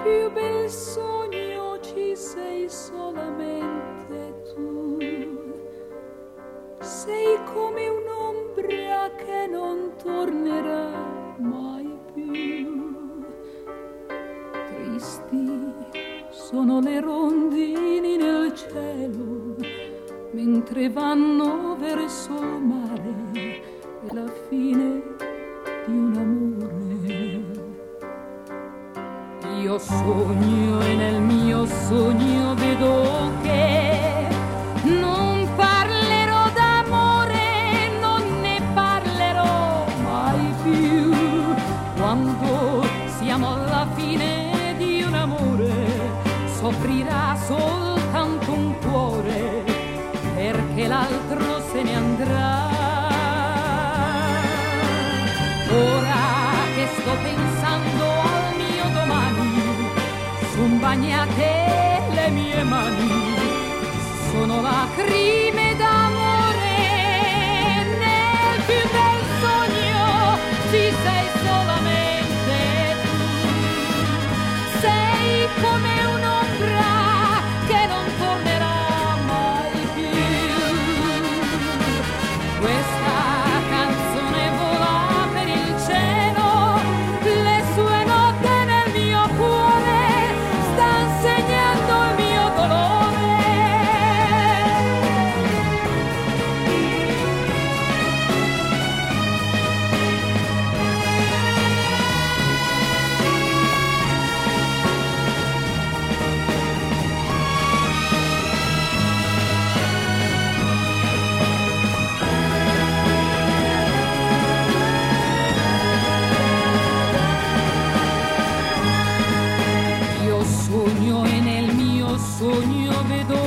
più bel sogno ci sei solamente tu. Sei come un'ombra che non tornerà mai più. Tristi sono le rondini nel cielo mentre vanno verso il mare, è la fine di un amore. Io sogno e nel mio sogno vedo che non parlerò d'amore, non ne parlerò mai più. Quando siamo alla fine di un amore, soffrirà soltanto un cuore, perché l'altro se ne andrà. Ora che sto pensando al mio domani, son bagnate le mie mani, sono lacrime d'amore. Nel più bel sogno ci sei solamente tu. Sei come un'ombra che non tornerà mai più. Questa canzone vola per il cielo, le sue note nel mio cuore stan segnando il mio dolore. Io sogno e nel mio sogno vedo